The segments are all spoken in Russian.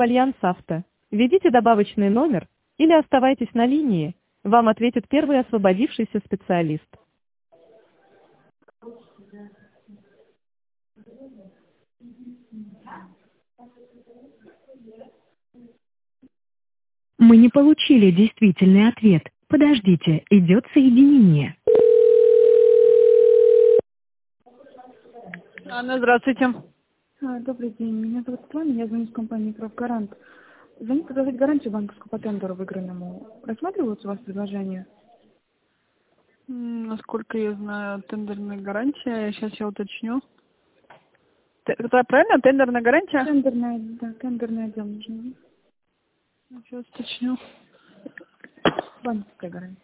Альянс Авто. Введите добавочный номер или оставайтесь на линии. Вам ответит первый освободившийся специалист. Мы не получили действительный ответ. Подождите, идет соединение. Анна, здравствуйте. Добрый день, меня зовут Светлана, я звоню с компании «Профгарант». Звоню предложить гарантию банковскую по тендеру выигранному. Рассматриваются у вас предложения? Насколько я знаю, тендерная гарантия. Сейчас я уточню. Это правильно? Тендерная гарантия? Тендерный отдел нужен. Сейчас уточню. Банковская гарантия.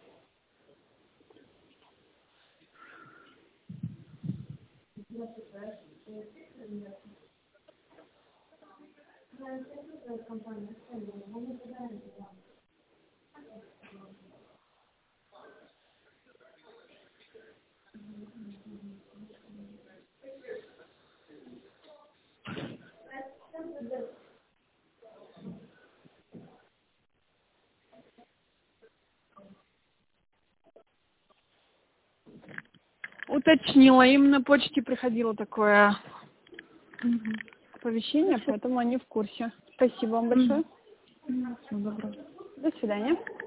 Уточнила. Им на почте приходило такое оповещение, поэтому они в курсе. Спасибо вам большое. Всего доброго. До свидания.